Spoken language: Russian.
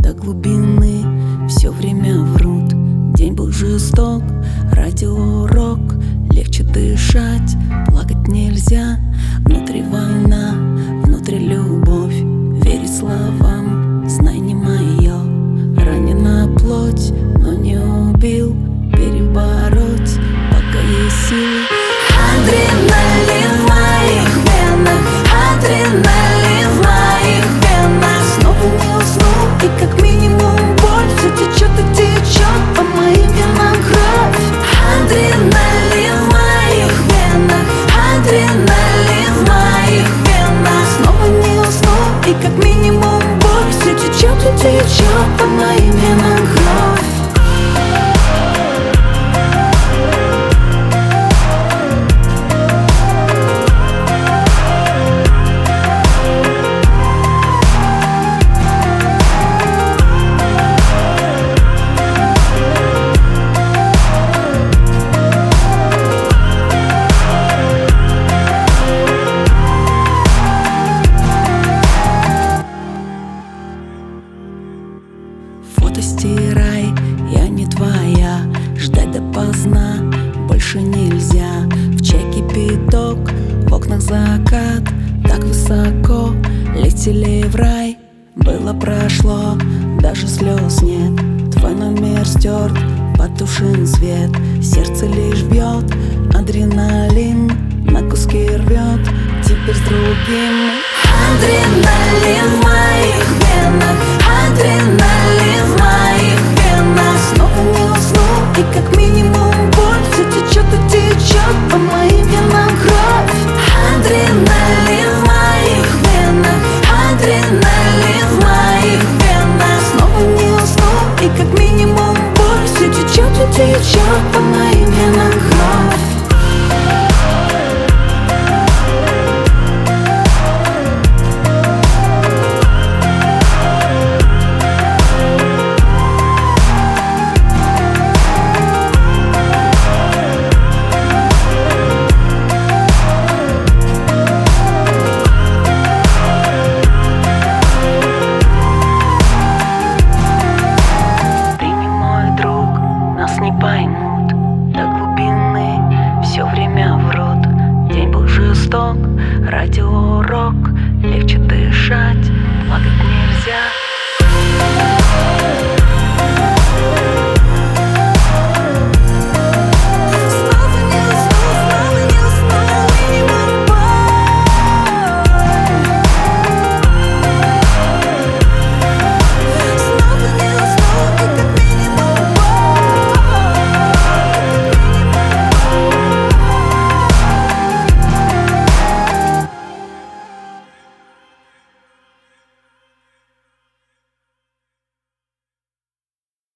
до глубины все время врут. День был жесток, радиорок, легче дышать, плакать нельзя. Внутри война, внутри любовь, верить словам, знай, не мое. Ранена плоть, но не убил, перебороть, пока есть силы. Адреналин в моих венах, адреналин в моих венах. Снова не усну, и как минимум боль все течет и течет по моим венам кровь. Адреналин в моих венах, адреналин в моих венах. Снова не усну, и как минимум боль все течет и течет по моим венам кровь. Фото стирай, я не твоя. Ждать допоздна больше нельзя. В чай кипяток, в окнах закат. Так высоко летели в рай. Было прошло, даже слез нет. Твой номер стерт, потушен свет. Сердце лишь бьет, адреналин на куски рвет. Теперь с другим. Адреналин в моих венах,